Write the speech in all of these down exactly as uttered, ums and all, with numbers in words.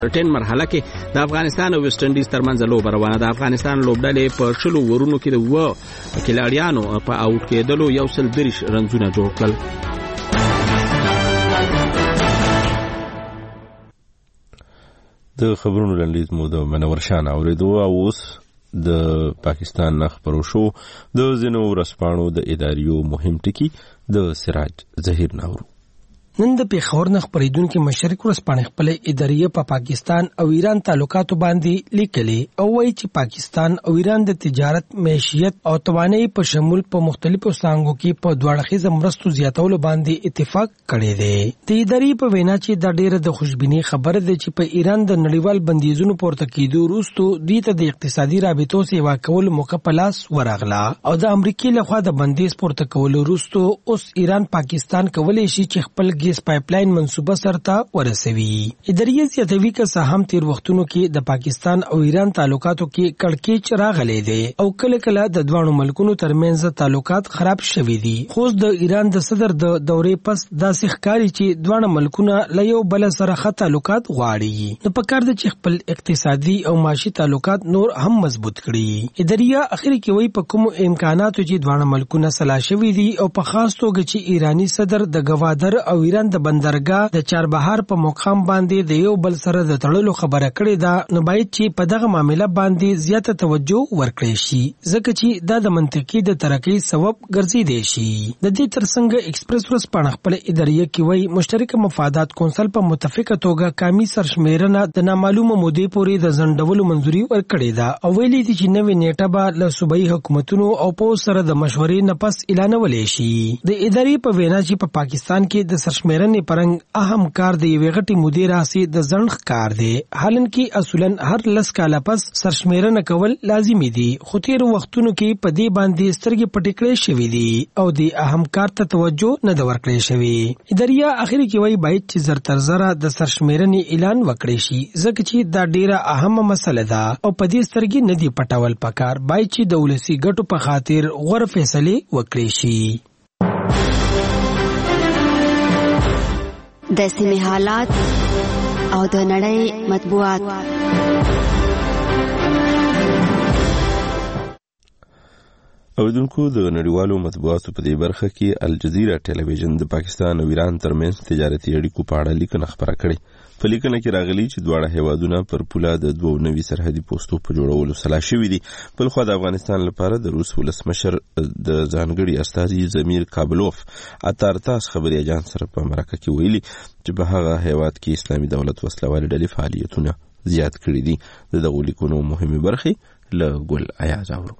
ټین مرحله کې د افغانستان او ویسټ انډیز ترمنځ لوبه روانه ده. افغانستان لوبډلې په شلو ورونو کې د وو کلاړیانو په اوټ کېدلو یو سل دریش رنزونه جوړ کړل. د خبرونو لنډیز مو د منور شان اوریدو او اوس د پاکستان نه خبرو شو د ځینو ورځپاڼو د اداریو مهم ټکي د سراج ظهیر ناورو. نن د پیښور نه خبرېدونکو مشرق ورځپاڼې خپل اداریه په پاکستان او ایران تعلقاتو باندې لیکلي او وایي چې پاکستان او ایران د تجارت، معیشت او توانایي په شمول په مختلفو څانګو کې په دواړه مرستو زیاتولو باندې اتفاق کړی دی. د اداریې په وینا چې دا ډېره د خوشبیني خبره ده چې په ایران د نړیوال بندیزونو پورته کېدو وروسته دوی ته د اقتصادي رابطو سیوا کول موقع په لاس ورغله او د امریکا لخوا د بندیز پورته کولو وروسته اوس ایران پاکستان کولی شي چې خپل ګیس پایپلاین منصوبه سرته ورسوي. اداریه زیاتوي که څه هم تیر وختونو کې د پاکستان او ایران تعلقاتو کې کړکېچ راغلی دی او کله کله د دوه ملکونو ترمنځ تعلقات خراب شوي دي، خو د ایران د صدر د دورې پس داسې ښکاري چې دوه ملکونه له یو بل سره ښه تعلقات غواړي. نو پکار ده چې خپل اقتصادي او معاشي تعلقات نور هم مضبوط کړي. اداریه اخر کې وایي په کوم امکاناتو چې دوه ملکونه سلا شوي دي او په خاص توګه چې ایرانی صدر د گوادر او ایران د بندرګاه د چاربهار په مقام باندې د یو بل سره د تړلو خبره کړې ده، نو باید چې په دغه معاملې باندې زیاته توجه ورکړي شي ځکه چې دا د منطقي د ترقۍ سبب ګرځیدای شي. د دې ترڅنګ ایکسپریس ورځپاڼه خپل اداریه کې وایي مشترک مفادات کونسل په متفقه توګه کامي سرشمیرنه د نامعلومه مودې پورې د ځنډولو منځوري ورکړې ده او ویلي دي چې نوې نیټه به له صوبایي حکومتونو او پوز سره د مشورې نه پس اعلانولی شي. د ادارې په وینا چې په پاکستان کې د سرشمیرنې پرنګ اهم کار دی یوې غټې مودې راسي د ځنډ کار دی، حالانکه اصولا هر لس کاله پس سرشمیرنه کول لازمي دي، خو تیر وختونو کې په دې باندې سترګې پټې کړې شوې دي او د اهم کار ته توجه نه ده ورکړې شوې. اداریه اخر کې وایي باید چې زر تر زره د سرشمیرنې اعلان وکړي شي ځکه چې دا ډیره اهمه مسله ده او په دې سترګې نه دي پټول پکار، باید چې د ولسي ګټو په خاطر غوره فیصلې وکړي شي. د سیمې حالات او د نړۍ مطبوعات. اوریدونکو د نړیوالو مطبوعاتو په دې برخه کې الجزیره ټلویزیون د پاکستان او ایران ترمنځ تجارتي اړیکو په اړه لیکنه خپره کړې. په لیکنه کې راغلي چې دواړه هیوادونه پر پوله د دوو نوي سرحدي پوستو په جوړولو سلا شوي دي. بل خو د افغانستان لپاره د روس ولسمشر د ځانګړي استازي زمیر کابلوف اتارتاس خبري اجانس سره په مرکه کې ویلي چې په هغه هیواد کې اسلامي دولت وسلوالې ډلې فعالیتونه زیات کړي دي. د دغو لیکونو مهمې برخې له ګل ایاز اورو.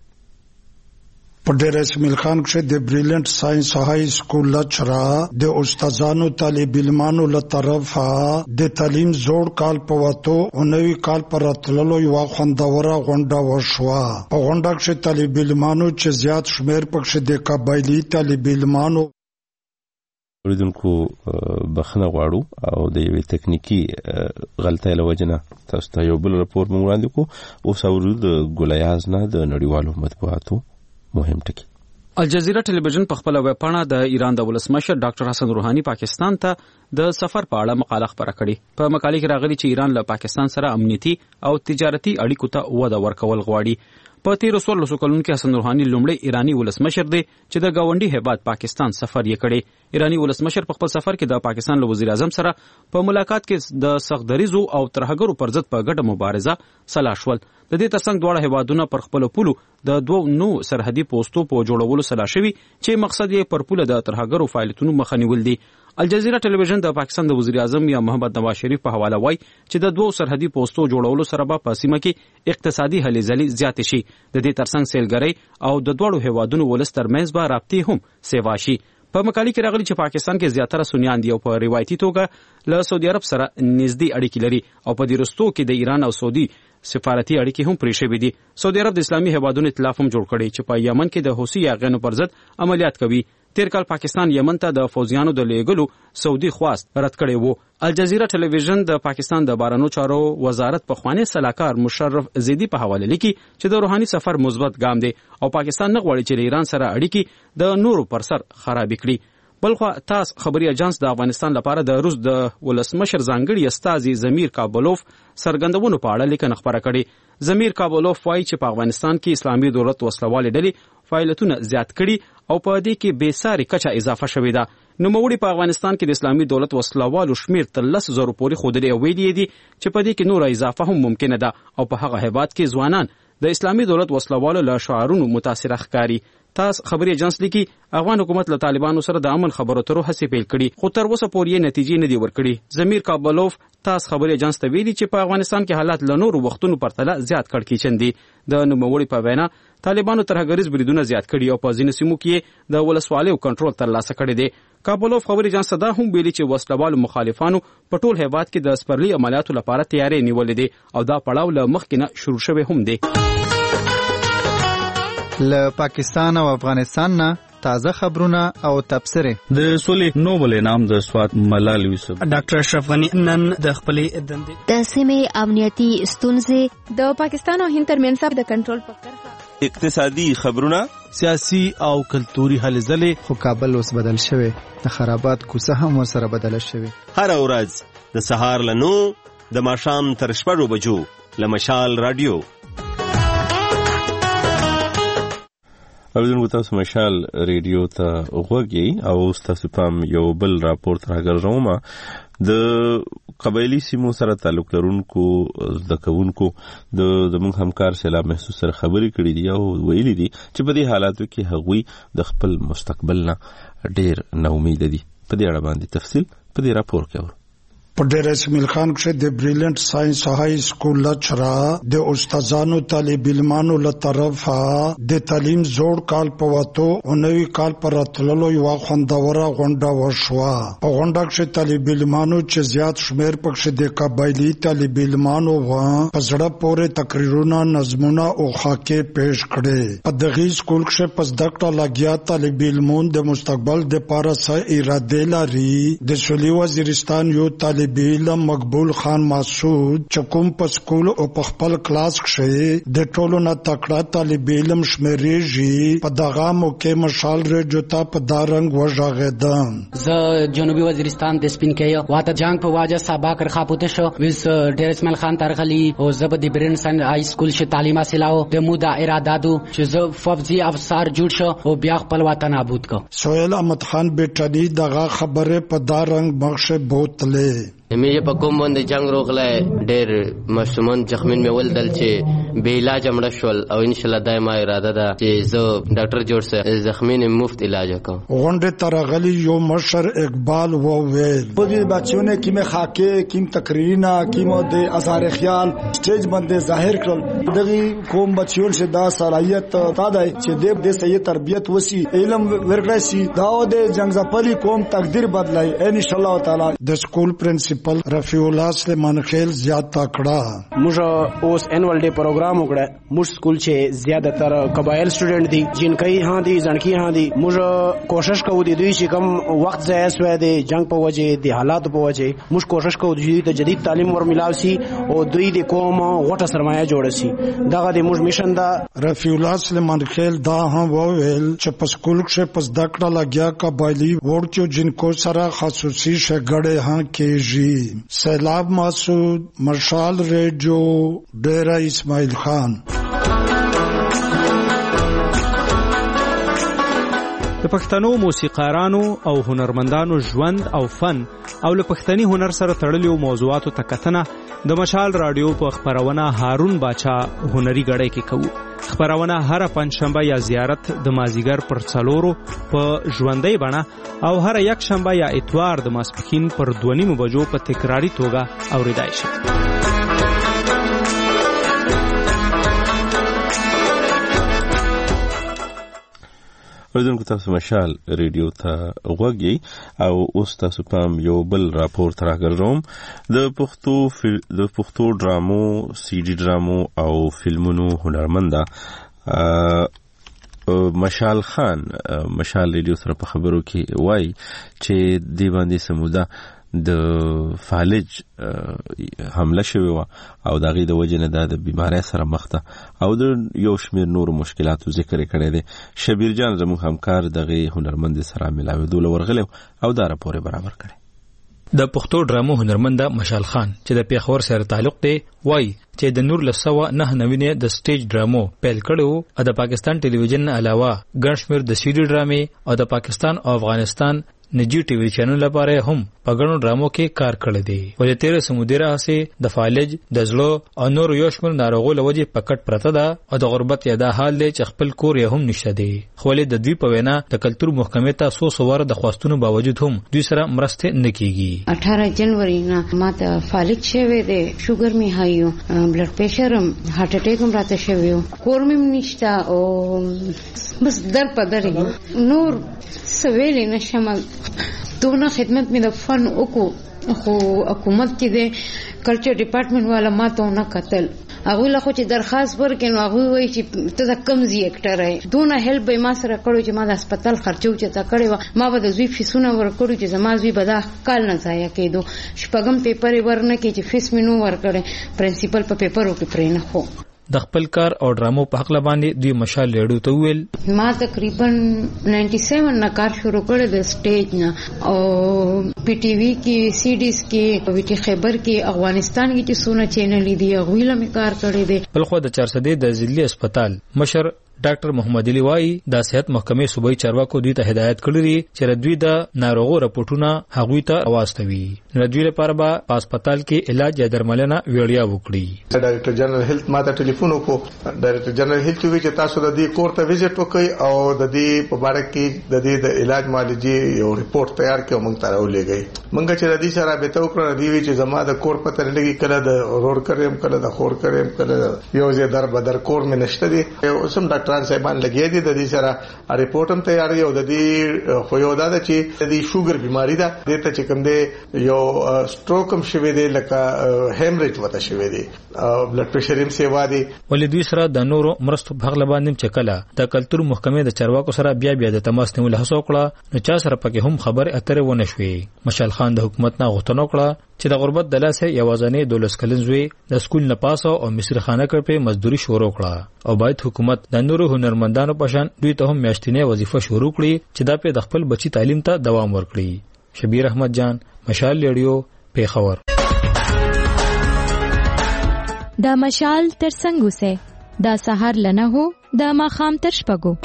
په ډېر اسماعیل خان کې د بریلیانت ساينس های سکول لچرا د استادانو طالب علمانو له طرفه د تعلیم زوړ کال په وته او نوی کال پر راتللو یو خوندوره غونډه وشوه. په غونډه کې طالب علمانو چې زیات شمیر پکې د قبایلی طالب علمانو اوریدونکو بخنه غواړو او د یوې تکنیکی غلطۍ له وجې نه تاسو ته یو بل راپور مونږ وړاندې کوو. اوس اورو د ګل ایاز نه د نړیوالو مطبوعاتو مهم ټکی. الجزیره ټلویزیون په خپل ویب پاڼه د ایران د ولسمشر ډاکټر حسن روحاني پاکستان ته د سفر په اړه مقاله خبره کړې. په مقاله کې راغلي چې ایران له پاکستان سره امنیتي او تجارتي اړیکو ته وده ورکول غواړي. په تیر څوارلسو لسو کلونو کې حسن روحاني لومړی ایرانی ولسمشر دی چې د گاونډي هیواد پاکستان سفر یې کړی. ایرانی ولسمشر په خپل سفر کې د پاکستان له وزیر اعظم سره په ملاقات کې د سختدریزو او ترهګرو پر ضد په ګډه مبارزه سلا شول. د دې ترڅنګ دواړه هیوادونه پر خپل پولو د دوه نو سرحدي پوسټو په جوړولو سلا شوي چې مقصد یې پر پوله د ترهګرو فعالیتونو مخه نیول دي. الجزیره ټلویزیون د پاکستان د وزیر اعظم یا محمد نواز شریف په حواله وایي چې د دوه سرحدي پوسټو جوړولو سره به په سیمه کې اقتصادي هلې ځلې زیاتې شي. د دې ترڅنګ سیلګرۍ او د دوړو هیوادونو ولس ترمنځ به رابطې هم سیوا شي. په مقالې کې راغلي چې پاکستان کې زیاتره سنیان دي او په روایتي توګه له سعودي عرب سره نږدې اړیکې لري او په دې وروستو کې د ایران او سعودي سفارتي اړیکې هم پرې شوې دي. سعودي عرب د اسلامي هیوادونو ائتلاف هم جوړ کړی چې په یمن کې د حوثي یاغیانو پر ضد عملیات کوي. تیر کال پاکستان یمن ته د فوجیانو د لیږلو سعودي خواست رد کړی وو. الجزیره ټلویزیون د پاکستان د بهرنیو چارو وزارت پخوانی سلاکار مشرف زیدی په حواله لیکي چې د روحاني سفر مثبت ګام دی او پاکستان نه غواړي چې له ایران سره اړیکې د نورو پر سر خراب کړي. بلخو تاس خبري اجانس د افغانستان لپاره د روس د ولسمشر ځانګړي استازي زمیر کابلوف سرګندونو په اړه لیکنه خبره کړې. زمیر کابلوف وایي چې په افغانستان کې اسلامي دولت وسلوالې ډلې فعالیتونه زیات کړي او په دې کې بې ساري کچه اضافه شوې ده. نوموړي په افغانستان کې د اسلامي دولت وسلوالو شمیر تر لس زرو پورې ښودلې او ویلي دي چې په دې کې نوره اضافه هم ممکنه ده او په هغه هیواد کې ځوانان د اسلامي دولت وسلوالو له شعارونو متاثره ښکاري. تاس خبري اجانس لیکي افغان حکومت له طالبانو سره د امن خبرو اترو هڅې پیل کړي خو تر اوسه پورې نتیجې نه دي ورکړي. زمیر کابلوف تاس خبري اجانس ته ویلي چې په افغانستان کې حالات له نورو وختونو پرتله زیات کړکېچن دي. د نوموړي په وینا طالبانو ترهګریز بریدونه زیات کړي او په ځینو سیمو کې د ولسوالیو کنټرول ترلاسه کړی دی. کابلوف خبري اجانس دا هم ویلي چې وسلوالو مخالفانو په ټول هیواد کې د سپرلي عملیاتو لپاره تیاری نیولې دي او دا پړاو له مخکې نه شروع شوی هم دی. له پاکستان او افغانستان نه تازه خبرونه او تبصره. د سولې نوبل انعام د سوات ملال یوسف ډاکټر اشرف غنی نن د خپلې دندې د سیمې امنیتي ستونزې د پاکستان او هند ترمنځ د کنټرول په کرښه اقتصادي خبرونه سیاسي او کلتوري هلې ځلې. خو کابل اوس بدل شوی د خرابات کوڅه هم ورسره بدله شوی. هر ورځ د سهار له نو د ماښام تر شپږو بجو له مشال رادیو اوریدونکو تاسو مشال ریډیو ته غوږی او تاسو پام یو بل راپورټ راګرځوم. د قبایلی سیمو سره تعلق لرونکو زده کوونکو د زموږ همکار سیلاب محسوس سره خبرې کړې دي او ویلي دي چې په دې حالاتو کې هغوی د خپل مستقبل نه ډېر نا امید دي. په دې اړه باندې تفصیل په دې راپور کې اورو. په ډېر اسماعیل خان کې د بریلیانټ ساينس های سکول لچرا د استادانو طالب علمانو له طرفه د تعلیم زوړ کال په واتو او نوی کال پر راتللو یو خوندوره غونډه وشوه. په غونډه کې طالب علمانو چې زیات شمیر پکې د قبایلی طالب علمانو و په زړه پورې تقریرونه نظمونه او خاکې پیش کړي. په دغه سکول کې پس دکټه لګیا طالب علمون د مستقبل د پاره سره اراده لري. د سولې وزیرستان یو طالب علم مقبول خان مسعود چکم په سکول او په خپل کلاس کې د ټولو نه تکړه طالب علم شمیرېږي. په دغه موقع مشال ریډیو ته په دارنګ وژغېدم. زه جنوبي وزیرستان د سپین کې واته جنگ په واجه سبا کر خاپوته شو وس ډېر اسماعیل خان ترغلی او زبد برن سن های سکول شه تعلیم حاصلو د مودا ارادادو چې زه فوجي افسر جوړ شو او بیا خپل وطن آباد کو. سہیل احمد خان بیٹانی دغه خبره په دارنګ مخشه بوتله. میجه په کوم باندې جنگ روغله ډېر مشمون زخمین مې ولدل چې بې علاج مړ شول او ان شاء الله دایمه اراده ده چې زه ډاکټر جوړ سه زخمین مفت علاج وکم. غونډه ترغلی یو مشر اقبال و ویل په دې بچو نه کیمه خاکه کیم تقریرنا کیمو د اثر خیال سټیج باندې ظاهر کړل. دغه کوم بچو شه دا صلاحیت تا دی چې د صحیح تربیت وسی علم ورکړی سي دا د جنگ زپلی کوم تقدیر بدلای ان شاء الله تعالی. د سکول پرنسپل رفیع الله سلیمان خیل زیات تکړه. موږ اوس انوال ډے پروګرام وکړه. موږ سکول چې زیاده تر قبایل سټوډنټ دي جنکۍ ها دي ځنکی ها دي. موږ کوشش کوو د دوی چې کم وخت ځای سوی دی جنگ په وجه د حالات په وجه موږ کوشش کوو د دوی ته جدید تعلیم ور ملاوي سي او دوی د قوم غوټه سرمایه جوړ سي. دغه د موږ میشن دا. رفیع الله سلیمان خیل دا هم وویل چې په سکول کې پس دکړه لګیا قبایلی ورچو جنکو سره خصوصي شګړې ها کېږي. سیلاب مسعود مشال ریډیو ډیرا اسماعیل خان. د پښتنو موسیقارانو او هنرمندانو ژوند او فن او له پښتني هنر سره تړلو موضوعاتو ته کتنه د مشال رادیو په خبرونه هارون باچا هنري غړی کې کوو. خبرونه هر پنځشنبه یا زیارت د مازیګر پر څلورو په ژوندۍ بڼه او هر یک شنبه یا اتوار د ماسپښین پر دوه نیمو بجو په تکراری توګه اوریدای شي. اوریدونکو تاسو مشال ریډیو ته غوږی او اوس تاسو پام یو بل راپورټ راګرځوم. د پښتو فل... د پښتو ډرامو سی ډي ډرامو او فلمونو هنرمنده مشال خان مشال ریډیو سره په خبرو کې وای چې دی باندې سموده د فالج حمله شوی و او د غي د وجنه د بیماری سره مخ ده او د یو شمیر نور مشکلاتو ذکر کړی دی. شبیر جان زموږ همکار دغه هنرمند سره ملاوي دول ورغلو او دا راپور برابر کړي. د پښتو ډرامو هنرمند مشال خان چې د پیښور سره تعلق دی وای چې د نور لسوا نه نوینه د سټیج ډرامو پیل کړو او د پاکستان ټلویزیون علاوه ګڼ شمیر د سیډي ډرامې او د پاکستان او افغانستان نجی ټي وی چینل لپاره هم په غنو ډرامو کې کار کړی دی. ولې تیر سمودره هسه د فالج د زړه او نور یو شمیر ناروغو لوجه پکټ پرته ده او د غربت یاده حال دی چې خپل کور یې هم نشته دی. خو له د دوی په وینا د کلتور محکمې ته سو سوار د خواستونو باوجود هم دوی سره مرسته نه کیږي. اٹھارہ جنوری نه ماته فالج شوه دی، شوګر می هایو، بلډ پریشر هم، هارت اٹیک هم راته شوه، کور می نشته او بس در په درې نور سویل نشم. دونه خدمت می د فن وکړو خو حکومت کې د کلچر ډپارټمنټ والا ما ته نه قتل هغه له خو چې درخواست ورکړ نو هغه وایي چې ته د کم زی اکټر یې دونه هیلپ به ما سره کړو چې ما د هسپتال خرچو چې تا کړو ما به د زوی فیسونه ورکړو چې زما زوی به دا کال نه ضایع کېدو. شپږم پیپر ورنه کې چې فیس مینو ورکړې پرنسپل په پیپرو کې پرې نه خو د خپل کار او ډرامو په حق لباندې دوی مشال لیډو ته ویل ما تقریبا نننty seven نه کار شروع کړ د سټیج نه او پی ټي وی کې سی ډیز کې وی ټي خیبر کې افغانستان کې چې سونه چینل دي غویله می کار کړی دی. بل خو د چارسدې د ضلعي هسپتال مشر ډاکټر محمد علي وای د صحت محکمې صوبایي چارواکو دوی ته هدایت کړی دی چې دوی د ناروغو راپورټونه هغوی ته واستوي. دوی لپاره به په هسپتال کې علاج یا درملنه ویړیا وکړي. ډایرکټر جنرال هیلث ماته ټلیفون وکړ. ډایرکټر جنرال هیلث وی چې تاسو د دې کور ته وزټ وکړئ او د دې په اړه کې د دې د علاج معالجې یو ریپورت تیار کړو موږ ته راولېږئ. موږ چې د دې سره به تو کړو دی وی چې زما د کور پته لګي کله د روډ کړم کله د خور کړم کله یو ځای در بدر کور مې نشته دی. اوسم ډاکټران صاحبان لګي دي د دې سره ریپورت هم تیار دی او د دې خو یو دا چې د دې شوګر بیماری ده د ته چې کوم دی یو سټروک هم شوی دی لکه هیمریج وته شوی دی بلډ پریشر هم سیوا دی. ولې دوی سره د نورو مرستو په غل باندې چکلا د کلتور محکمې د چارواکو سره بیا بیا د تماس نیول هڅه وکړه نو چا سره پکې هم خبر اترې ونه شوې. مشال خان د حکومت نه غوښتنه وکړه چې د غربت د لاسه یوازانه دولس کلن زوی د سکول نه پاسو او مصر خانه کړ په مزدوري شروع کړه او باید حکومت د نورو هنرمندانو په شان دوی ته هم میاشتنی وظیفه شروع کړي چې دا په د خپل بچی تعلیم ته دوام ورکړي. شبیر احمد جان، مشال ریډیو، پیښور. دا مشال تر څنګه سه دا سحر لنه هو دا ماخام تر شپګو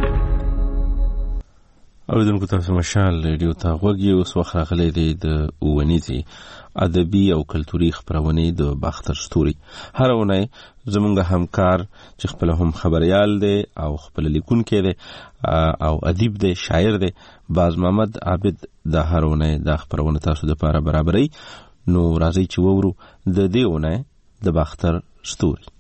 اوریدونکو تاسو مشال ریډیو ته غوږی اوس وخت راغلی دی د ونیزي ادبي او کلتوري خبرونه د باختر ستوري. هر ونه زمونږ همکار چې خپل هم خبريال دی او خپل لیکونکي دی او ادیب دی، شاعر دی، باز محمد عابد د هر ونه د خبرونه تاسو د لپاره برابرې. نو راځي چې وورو د دې ونه د باختر ستوري.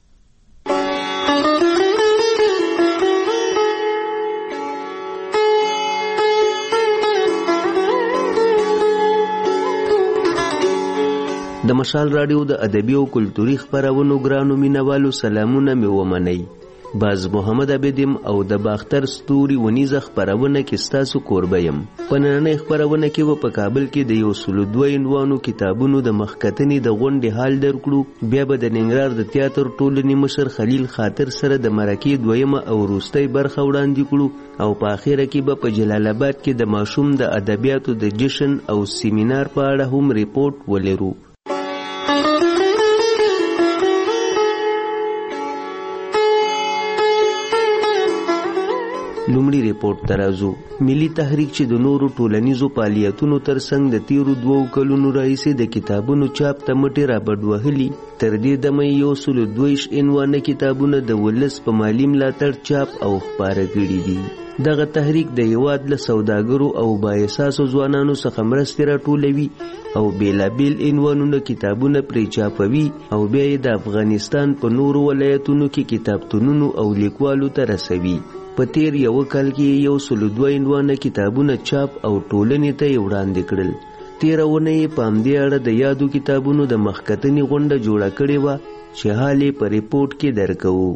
د مشال رادیو د ادبي او کلتوري خبرونو ګرانو مینوالو سلامونه مې ومنئ. باز محمد عبدم او د باختر ستوري ونیزه خبرونه کې ستاسو کوربه یم. په نننۍ خبرونه کې و په کابل کې د یو سلو دوه عنوانو کتابونو د مخکتنې د غونډې حال درکړو. بیا به د ننګرهار د تیاتر ټولنې مشر خلیل خاطر سره د مرکې دویمه او وروستۍ برخه وړاندې کړو او په اخره کې به په جلال آباد کې د ماشوم د ادبیاتو د جشن او سیمینار په اړه هم ریپورت ولرو. لومړی ریپورت ترازو ملي تحریک چې د نورو ټولنیزو فعالیتونو ترڅنګ د تیرو دوو کلونو راهیسې د کتابونو چاپ ته مټې رابډ وهلي. تر دې دمه یو سلو دویش عنوانه کتابونه د ولس په مالي ملاتړ چاپ او خپاره کړي دي. دغه تحریک د هیواد له سوداګرو او بااحساسو ځوانانو څخه مرستې راټولوي او بیلابیل عنوانونه کتابونه پرې چاپوي او بیا یې د افغانستان په نورو ولایتونو کې کتابتونونو او لیکوالو ته رسوي. په تیر یو کال کې یو سلو دوه عنوانه کتابونه چاپ او ټولنې ته یې وړاندې کړل. تیره اونۍ یې په همدې اړه د یادو کتابونو د مخکتنې غونډه جوړه کړې وه چې حال یې په ریپورټ کې درکوو.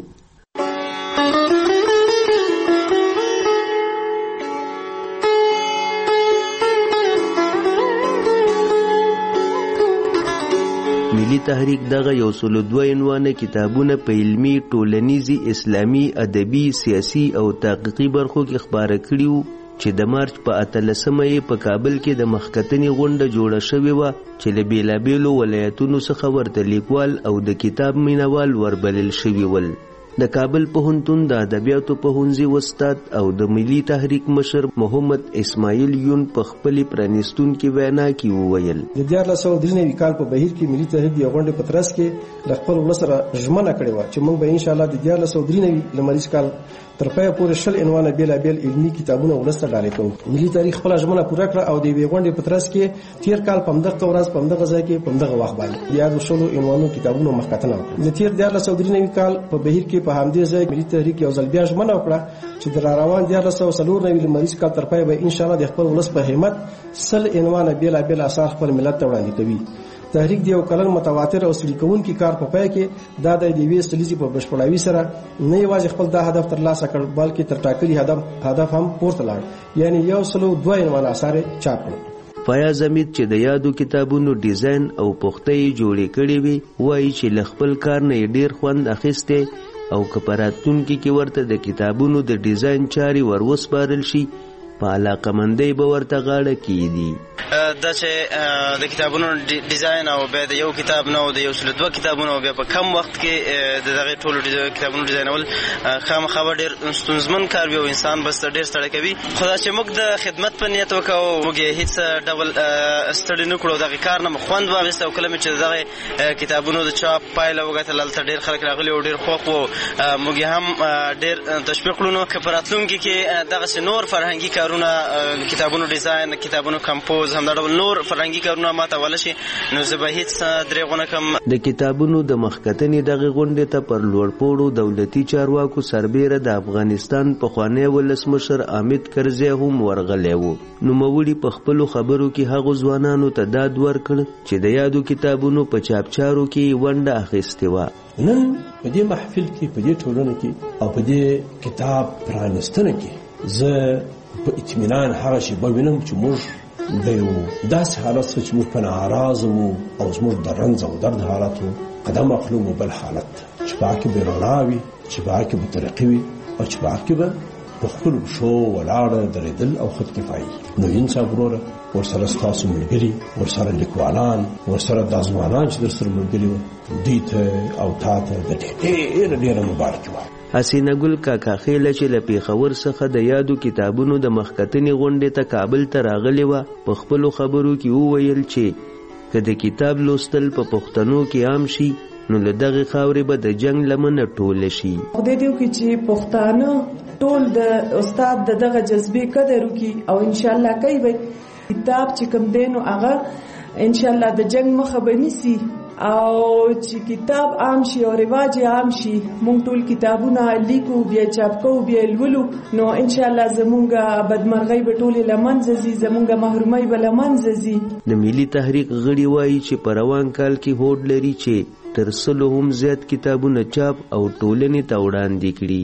ملي تحریک دغه یو سل دوه عنوانه کتابونه په علمي، ټولنیزي، اسلامي، ادبي، سیاسي او تحقیقي برخو کې خپاره کړي وو چې د مارچ په اتلسمه یې په کابل کې د مخکتنې غونډه جوړه شوې وه چې له بېلابېلو ولایتونو څخه ورته لیکوال او د کتاب مینوال وربلل شوي ول. د کابل پوهنتون د ادبیاتو پوهنځي استاد او د ملي تحریک مشر محمد اسماعیل یون په خپلې پرانیستونکې وینا کې وویل د دیارلس سوه درې نوي کال په بهیر کې ملي تحریک د غونډې په ترڅ کې د خپل ولس سره ژمنه کړې وه چې موږ به انشاءالله د دیارلس سوه درې نوي لمریز کال تر پایه پورې شل عنوانه بېلابېل علمي کتابونه ولس ته ډالۍ کوو. ملي تاریخ خپله ژمنه پوره کړه او د یوې غونډې په ترڅ کې تېر کال په همدغه ورځ په همدغه ځای کې په همدغه وخت باندې د یادو شلو عنوانو کتابونو مخکتنه وکړه. د تېر دیارلس سوه درې نوي کال په بهیر کې په همدې ځای ملي تحریک یو ځل بیا ژمنه وکړه چې د راروان دیارلس سوه څلور نوي لمریز کال تر پایه به انشاءالله د خپل ولس په همت سل عنوانه بېلابېل اثار خپل ملت ته وړاندې کوي. تحریک د یو کلن متواتر او سړي کوونکي کار په پای کې دا د یوې سلیزې په بشپړاوي سره نه یوازې خپل دا هدف ترلاسه کړ بلکې تر ټاکلي هدف هدف هم پورته لاړ، یعنی یو سلو دوه عنوانه اثار چاپ کړل. فیاض حمید چې د یادو کتابونو ډیزاین او پخته یې جوړې کړې وي وایي چې له خپل کار نه یې ډېر خوند اخیستی او که په راتلونکي کې ورته د کتابونو د ډیزاین چارې ور وسپارل شي په علاقمندۍ به ورته غاړه کیږي. دا چې د کتابونو ډیزاین او بیا د یو کتاب نه او د یو سل دوه کتابونو بیا په کم وخت کې د دغه ټولو کتابونو ډیزاینول خامخا به ډېر ستونزمن کار وي او انسان بس ډېر ستړی کوي. خو دا چې موږ د خدمت په نیت وکړو موږ یې هېڅ ډول ستړي نه کړو، دغه کار نه مو خوند واخیست او کله مې چې دغه کتابونو د چاپ پایله وکتل هلته ډېر خلک راغلي او ډېر خوښ وو. موږ یې هم ډېر تشویق کړو. نو که په راتلونکي کې دغسې نور فرهنګي کارونه کتابونو ډیزاین، کتابونو کمپوز، همدا ډول نور فرهنګي کارونه ماته وله شي نو زه به هېڅ درېغ ونه کړم. د کتابونو د مخکتنې دغې غونډې ته پر لوړپوړو دولتي چارواکو سربیره د افغانستان پخوانی ولسمشر حامد کرزی هم ورغلی و. نوموړي په خپلو خبرو کې هغو ځوانانو ته ډاډ ورکړ چې د یادو کتابونو په چاپچارو کې ونډه اخیستې وه. نن په دې محفل کې، په دې ټولنه کې او په دې کتاب پرانستنه کې زه په اطمینان هغه شی به وینم چې موږ د یو داسې حالت څخه چې موږ په ناراضه وو او زموږ د رنځ او درد حالت وو قدم اخلو مو بل حالت چې په هغه کې به رڼا وي، چې په هغه کې به ترقي وي او چې په هغه کې به په خپلو پښو ولاړه درېدل او خود کفایي. نو انصاف وروره ورسره ستاسو ملګري، ورسره لیکوالان، ورسره دا ځوانان چې در سره ملګري وو دوی ته او تا ته د ډېره ډېره مبارکي وایم. حسینه ګل کاکا خیله چې له پېښور څخه د یادو کتابونو د مخکتنې غونډې ته کابل ته راغلې وه په خپلو خبرو کې وویل چې که د کتاب لوستل په پښتنو کې عام شي نو له دغې خاورې به د جنګ لمنه ټوله شي. خدای دې وکړي چې پښتانه ټول د استاد د دغه جذبې قدر وکړي او انشاءالله کوي به کتاب چې کوم دی نو هغه انشاءالله د جنګ مخه به نیسي او چې کتاب عام شي او رواج عام شي. مونږ ټول کتابونه لیکو، بیا چاپ کوو، بیا لولو، نو انشاءالله زمونږ بدمرغۍ به ټولې له منځه ځي، زمونږ محرومۍ به له منځه ځي. د ملي تحریک غړي وایي چې په روان کال کې هوډ لري چې تر سلو هم زیات کتابونه چاپ او ټولنې ته وړاندې کړي.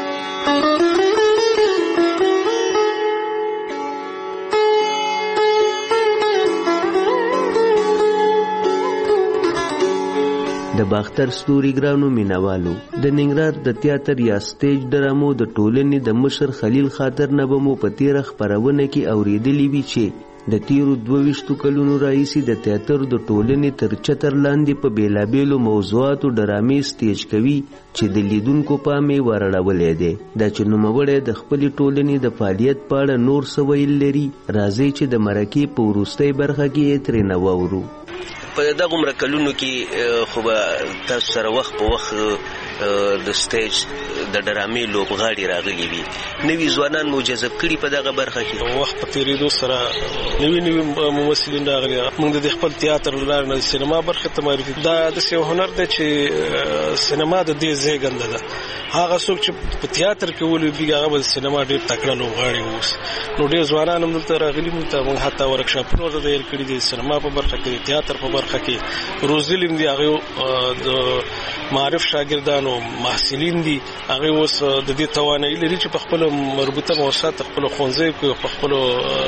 د باختر ستوري ګرانو مینوالو د ننګرهار د تیاتر یا سټیج ډرامو د ټولنې د مشر خلیل خاطر نه به مو په تیره خپرونه کې اورېدلي وي چې د تیرو دوه ویشتو کلونو راهیسې د تیاتر د ټولنې تر چتر لاندې په بېلابېلو موضوعاتو ډرامې سټیج کوي چې د لیدونکو پام یې ورړولی دی. دا چې نوموړی د خپلې ټولنې د فعالیت په اړه نور څه ویل لري راځئ چې د مرکې په وروستۍ برخه کې یې ترېنه واورو. په دغه عمره کلونو کې خو به تاسو سره وخت په وخت د سټیج د ډرامې لوبغاړي راغلي وي، نوي ځوانان مو جذب کړي په دغه برخه کې. وخت په تېرېدو سره نوي نوي ممثلین راغلي. موږ د خپل تیاتر له لارې نه د سینما برخې ته معرفي. دا داسې یو هنر دی چې سینما د دې زېږنده ده. هغه څوک چې په تیاتر کې ولوبېږي هغه به د سینما ډېر تکړه لوبغاړي واوسي. نو ډېر ځوانان هم دلته راغلي. موږ ته موږ حتی ورکشاپونه ورته تیار کړي دي سینما په برخه کې، د تیاتر په برخه کې روزلي هم دي. هغې د معرف شاګردان او محصلین دي، هغې اوس د دې توانایي لري چې په خپله مربوطه مؤسسات خپلو ښوونځیو کې په خپلو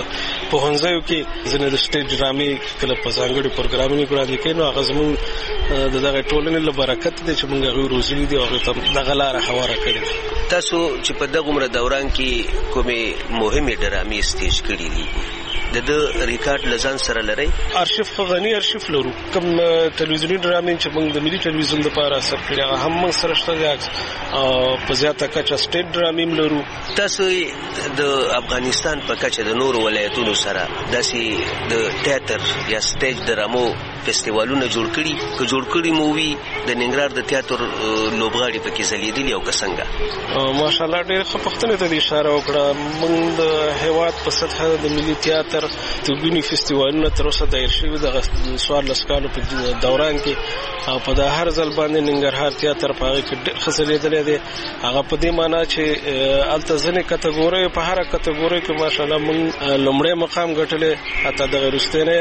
په هنځیو کې ځنې د سټیج ډرامې کله په ځانګړي پروګرامونو کې وړاندې کوي، نو هغه زموږ د دغه ټولنې له برکت دی چې موږ هغوی روزلي دي او هغوی ته دغه لاره هواره کړې. تاسو چې په دغه عمره دوران کې کومې مهمې ډرامې سټیج کړي دي د د ریکارډ لزان سره لري؟ ارشیف غنی ارشیف لرو. کوم ټلویزیونی ډرامې چې موږ د ملي ټلویزیون لپاره اثر کړی هغه هم موږ سره شته دي، او په زیاته کچه سټیټ ډرامې لرو. تاسو د افغانستان په کچه د نورو ولایتونو سره داسې د تیاتر یا سټیج ډرامو فستیوالونه جوړ کړي که جوړ کړي مو وي د ننګرهار د تیاتر لوبغاړي پکې ځلیدلي او که څنګه؟ ماشاءالله ډېر ښه پوښتنې ته اشاره وکړه. موږ د هېواد په سطحه د ملي تیاتر توګونی فستیوالونه تر اوسه دایر شوي دغه څوارلس کالو په دوران کې، او په دا هر ځل باندې ننګرهار تیاتر په هغې کې ډېر ښه ځلیدلی دی. هغه په دې معنا چې هلته ځینې کټګوریو په هره کټګورۍ کې ماشاءالله موږ لومړی مقام ګټلی. حتی دغه وروستینی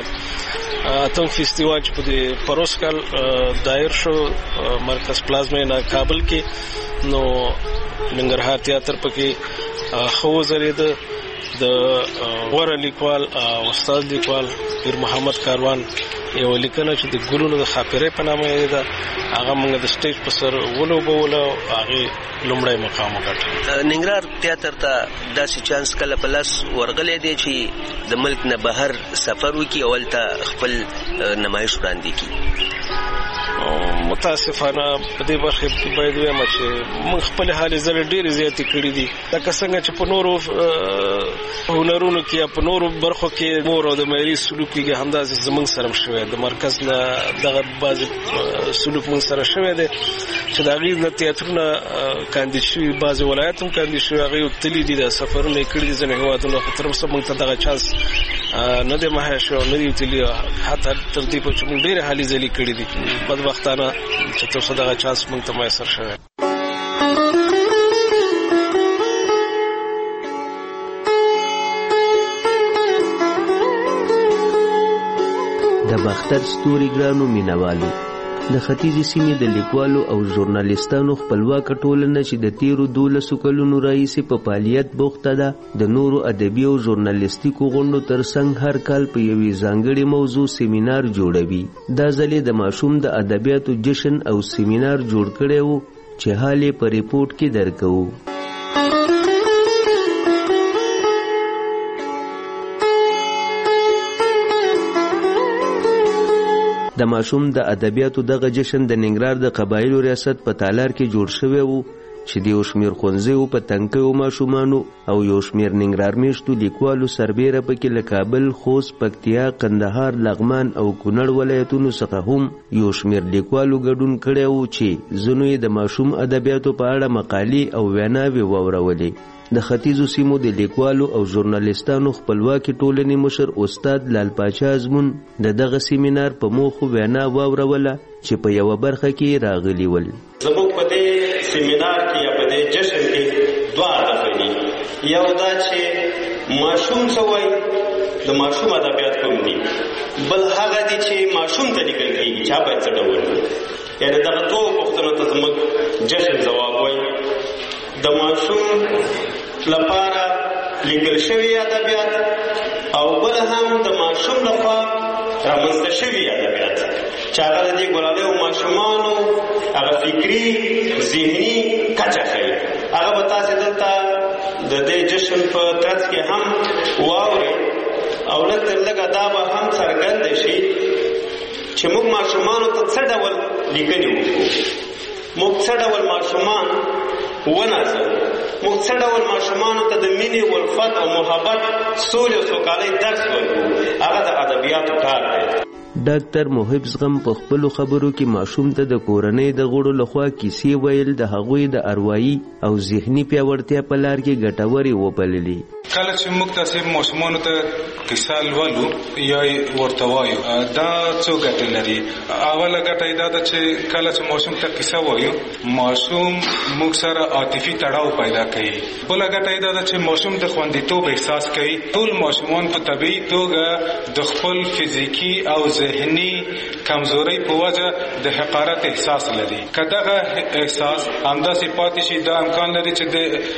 اتم فستیوال چې په دې پروس کال دایر شو مرکز پلازمینه کابل کې، نو ننګرهار تیاتر پکې ښه وځلیده. د غوره لیکوال او استاد لیکوال پیر محمد کاروان یو لیکنه چې د ګلونو د خاپیرې په نامه یې ده، هغه موږ د سټیج په سر ولوبوله او هغې لومړی مقام وګټه. ننګرهار تیاتر ته داسې چانس کله په لاس ورغلی دی چې د ملک نه بهر سفر وکړي او هلته خپل نمایش وړاندې کړي؟ متاسفانه په دې برخه کې باید وایم چې موږ خپل حالې ځلې ډېرې زیاتې کړې دي، لکه څنګه چې په نورو هنرونو کې یا په نورو برخو کې مور او د معیاري سلوک کې همداسې زموږ سره هم شوی د مرکز نه دغه بعضې سلوک موږ سره شوی دی چې د هغې نه تیاترونه کاندید شوي، بعضې ولایت هم کاندید شوي، هغې تللي دي، د سفرونه یې کړي دي ځینې هېوادونو، خو تر اوسه موږ ته دغه چانس نه دی مهیا شوی او نه دي تللي، حتی تر دې پورې چې موږ ډېرې هلې ځلې کړي دي. بدبختانه چې تر اوسه دغه چانس موږ ته میسر شوی. د باختر ستوري ګرانو مینوالو، د ختیځې سیمې د لیکوالو او ژورنالیستانو خپلواکه ټولنه چې د تیرو دولسو کلونو راهیسې په فعالیت بوخته ده، د نورو ادبي او ژورنالیستیکو غونډو ترڅنګ هر کال په یوې ځانګړې موضوع سیمینار جوړوي. دا ځل یې د ماشوم د ادبیاتو جشن او سیمینار جوړ کړی و چې حال یې په ریپورټ کې درکوو. د ماشوم د ادبیاتو دغه جشن د ننګرهار د قبایلو ریاست په تالار کې جوړ شوی و چې د یو شمېر ښوونځیو په تنکیو ماشومانو او یو شمېر ننګرهار میشتو لیکوالو سربیره پکې له کابل، خوست، پکتیا، قندهار، لغمان او کونړ ولایتونو څخه هم یو شمېر لیکوالو ګډون کړی و چې ځینو یې د ماشوم ادبیاتو په اړه مقالې او ویناوې واورولې. د ختیځو سیمو د لیکوالو او ژورنالیستانو خپلواکي ټولنې مشر استاد لال پاچا ازمون د دغه سیمینار په موخو وینا واوروله چې په یوه برخه کې راغلي ول. زموږ په دې سیمینار کې یا په دې جشن کې دوه هدف دي. یو دا چې ماشوم څه وایي، د ماشوم ادبیات کوم دي، بل هغه دي چې ماشوم ته لیکل کېږي چا باید څه ډول وي. یعنې دغه دوه پوښتنو ته زموږ جشن ځواب وایي. د ماشوم لپاره لیکل شوي ادبیات او بل هم د ماشوم لخوا رامنځته شوي ادبیات چې هغه د دې ګلالیو ماشومانو هغه فکري ذهني کچه ښیي. هغه به تاسې دلته د دې جشن په ترڅ کې هم واورئ او لږ تر لږه دا به هم څرګنده شي چې موږ ماشومانو ته څه ډول لیکنې وکړو، موږ څه ډول ماشومان ونازو، موږ څه ډول ماشومانو ته د مینې والفت او محبت سولې او سوکالۍ درس ورکړو. هغه د ادبیاتو کار دی. ډاکټر محب زغم په خپلو خبرو کې ماشوم ته د کورنۍ د غړو لخوا کیسې ویل د هغوی د اروايي او ذهني پیاوړتیا په لار کې ګټورې وبللې. کله چې موږ تاسې ماشومانو ته کیسه لولو یا ورته وایو دا څو ګټې لري. اوله ګټه یې دا ده چې کله چې ماشوم ته کیسه وایو ماشوم موږ سره عاطفي تړاو پیدا کوي. بله ګټه یې دا ده چې ماشوم د خوندیتوب احساس کوي. ټول ماشومان په طبیعي توګه د خپل فزیکي او ذهني کمزوري په وجه د حقارت احساس لري. کداغه احساس همداسې پاتې شي دا امکان لري چې د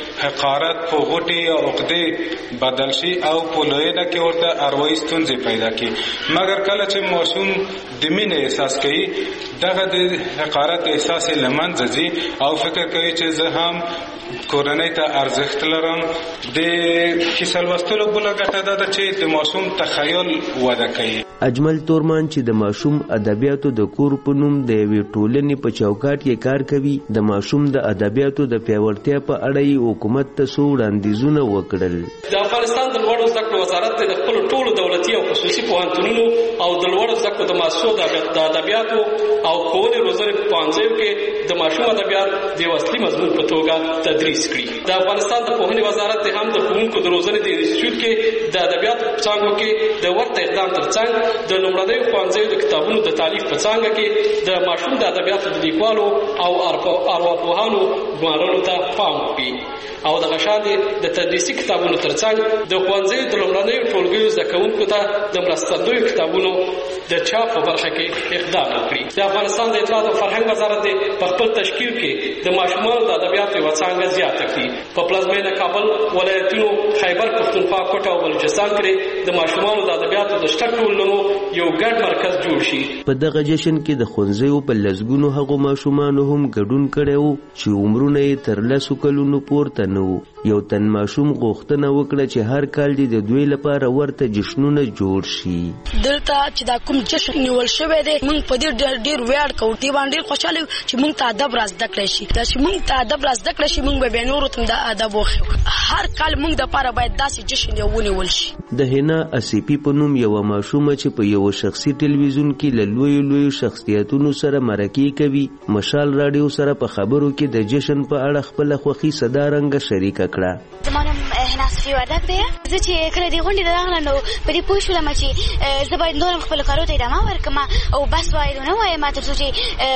حقارت په غوټي او عقدې بدل شي او په لویه کې ورته اروايي ستونزې پیدا کړي. مګر کله چې ماشوم د مینې احساس کوي دغه د حقارت احساس لمنځه ځي او فکر کوي چې زه هم کورنۍ ته ارزښت لرم. د کیسه لوستلو بله ګټه دا ده چې د ماشوم تخیل وده کوي. اجمل تورمان چې د ماشوم ادبیاتو د کور په نوم د یوې ټولنې په چوکاټ کې کار کوي د ماشوم د ادبیاتو د پیاوړتیا په اړه یې حکومت ته څو وړاندیزونه وکړل. د افغانستان د لوړو زده کړو وزارت د خپلو ټولو دولتي او خصوصي پوهنتونونو او د لوړو زده کړو د مؤسسو د ادبیاتو او ښوونې روزنې په پوهنځیو کې د ماشوم ادبیات د یو اصلي مضمون په توګه تدریس کړي. د افغانستان د پوهنې وزارت هم د ښوونکو د روزنې د انسټیټیوټ کې د ادبیاتو په څانګو کې د ورته اقدام ترڅنګ د لومړنیو ښوونځیو د کتابونو د تالیف په څانګه کې د ماشوم د ادبیاتو د لیکوالو او ارواپوهانو ګمارلو ته پام وکړي او د غشاندې د تدریسي کتابونو ترڅنګ د ښوونځیو د لومړنیو ټولګیو زده کوونکو ته د مرستندویو کتابونو د چاپ په برخه کې اقدام وکړي. د افغانستان د اطلاعات او فرهنګ وزارت په خپل تشکیل کې د ماشومانو د ادبیاتو یوه څانګه زیاته کړي. په پلازمینه کابل ولایتونو خیبر پښتونخوا کوټه او بلوچستان کې د ماشومانو د ادبیاتو د شته ټولنو یو ګډ مرکز جوړ شي. په دغه جشن کې د ښوونځیو په لسګونو هغو ماشومانو هم ګډون کړی و چې عمرونه یې تر لسو کلونو پورته نه و. یو تن ماشوم غوښتنه وکړه چې هر کال دې د دوی لپاره ورته جشنونه جوړ شي. دلته چې دا کوم جشن نیول شوی دی موږ په دې ډېر ډېر ویاړ کوو. دې باندې ډېر خوشحاله یو چې موږ ته ادب را زده کړی شي. دا چې موږ ته ادب را زده کړی شي موږ به بیا نورو ته د ادب وښیو. هر کال موږ دپاره باید داسې جشن یو ونیول شي. د حنا اسیپي په نوم یوه ماشومه چې په یوه شخصي ټلویزیون کې له لویو لویو شخصیتونو سره مرکې کوي مشال راډیو سره په خبرو کې د جشن په اړه خپله خوښي صدارنګه شریکه کړه. زما نوم حنا صفي وردګ دی. زه چې کله دې غونډې ته راغلم نو په دې پوه شولم چې زه باید نور هم خپلو کارو ته ادامه ورکړم او بس باید ونه وایم تر څو چې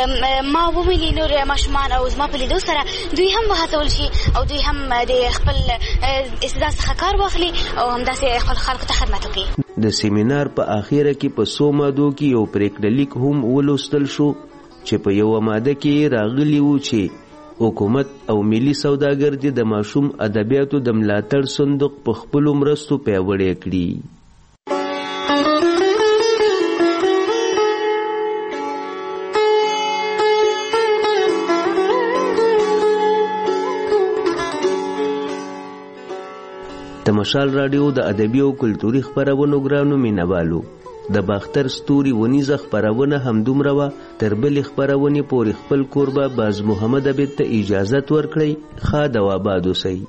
ما وویني نور ماشومان او زما په لیدو سره دوی هم وهڅول شي او دوی هم د خپل استعداد څخه کار واخلي او همداسې خپل خلکو ته خدمت وکړي. د سیمینار په اخیره کې په څو مادو کې یو پریکړه لیک هم ولوستل شو چې په یوه ماده کې راغلي وو چې حکومت او ملي سوداګر دې د ماشوم ادبیاتو د ملاتړ صندوق په خپلو مرستو پیاوړی کړي. د مشال راډیو د ادبي او کلتوري خپرونو ګرانو مینوالو د باختر ستوري ونیزه خپرونه همدومره وه. تر بلې خپرونې پورې خپل کوربه باز محمد عبید ته اجازت ورکړئ. ښاد او آباد اوسئ.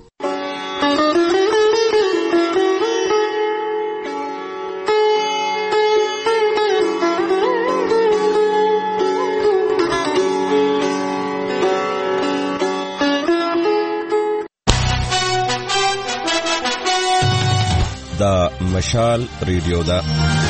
دا مشال ریډیو ده.